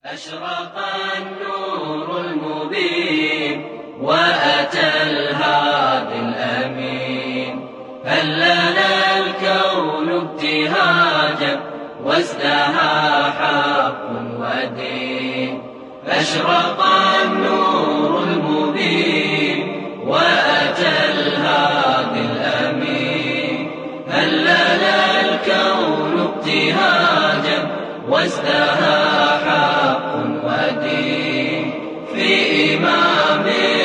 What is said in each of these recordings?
أشرق النور المبين وأتى الهادي الأمين، هلنا الكون ابتهاجا وازدهى حق ودين. أشرق النور المبين وأتى الهادي الأمين، هلنا الكون ابتهاجا وازدهى حق ودين في إمام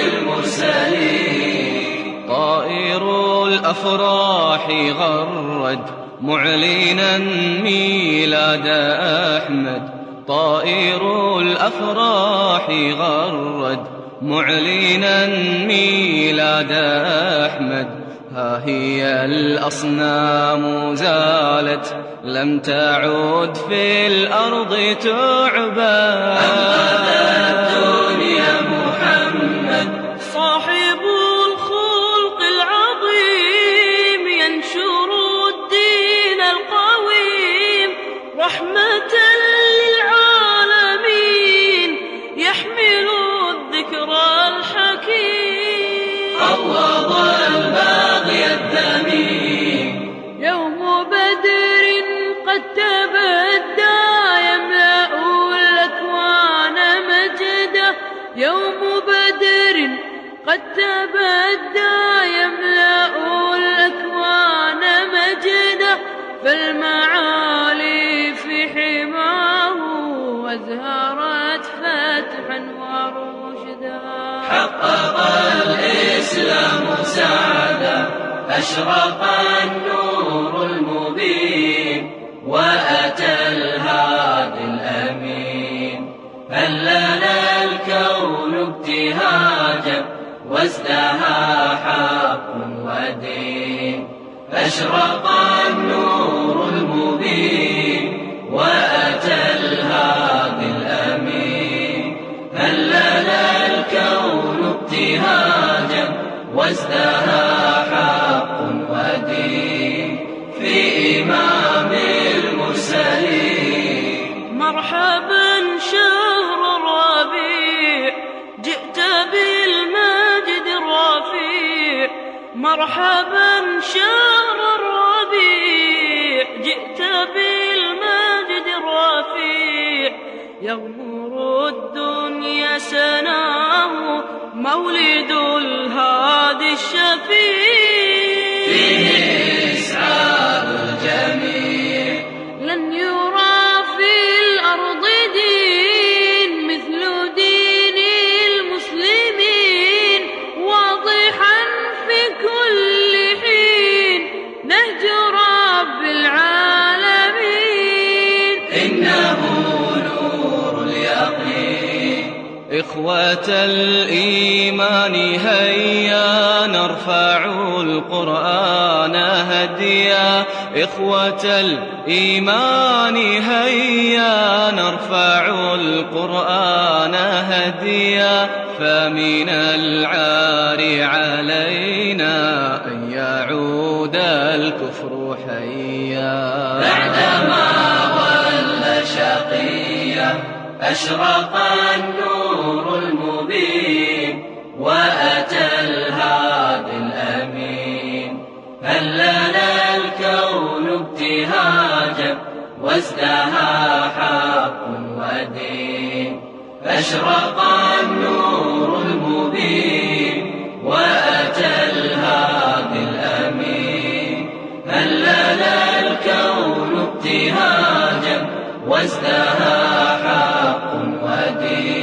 المرسلين. طائر الأفراح غرد معلنا ميلاد أحمد، طائر الأفراح غرد معلنا ميلاد أحمد. ها هي الأصنام زالت لم تعد في الأرض تعبد، أنقذ الدنيا محمد صاحب الخلق العظيم، ينشر الدين القويم رحمة للعالمين، يحمل الذكرى الحكيم. قوض الباغي الذميم يوم بدر قد تبدى يملأ الأكوان مجدا، يوم بدر قد تبدى يملأ الأكوان مجدا، فالمعالي في حماه أزهرت فتحا ورشدا. حقق الإسلام سعدا، أشرق النور المبين وأتى الهادي الأمين، هلنا الكون ابتهاجا وازدهى حق ودين. أشرق النور المبين وأتى الهادي الأمين، هلنا الكون ابتهاجا وازدهى حق ودين في إمام المرسلين. مرحبا شهر الربيع جئت بالمجد الرفيع، مرحبا شهر الربيع جئت بالمجد الرفيع. يغمر الدنيا سناه مولد الهادي الشفيع، فيه إسعاد الجميع. لن يرى في الأرض دين مثل دين المسلمين، واضحا في كل حين نهج رب العالمين. إنه نور اليقين. إخوة الإيمان هيا نرفع القرآن هديا، إخوة الإيمان هيا نرفع القرآن هديا. فمن العار علينا أن يعود الكفر حيا، بعدما ولى شقيا أشرق النور المبين وأتى الهادي الأمين، هلنا الكون ابتهاجا وازدهى حق ودين. أشرق النور المبين وأتى الهادي الأمين، هلنا الكون ابتهاجا وازدهى حق ودين.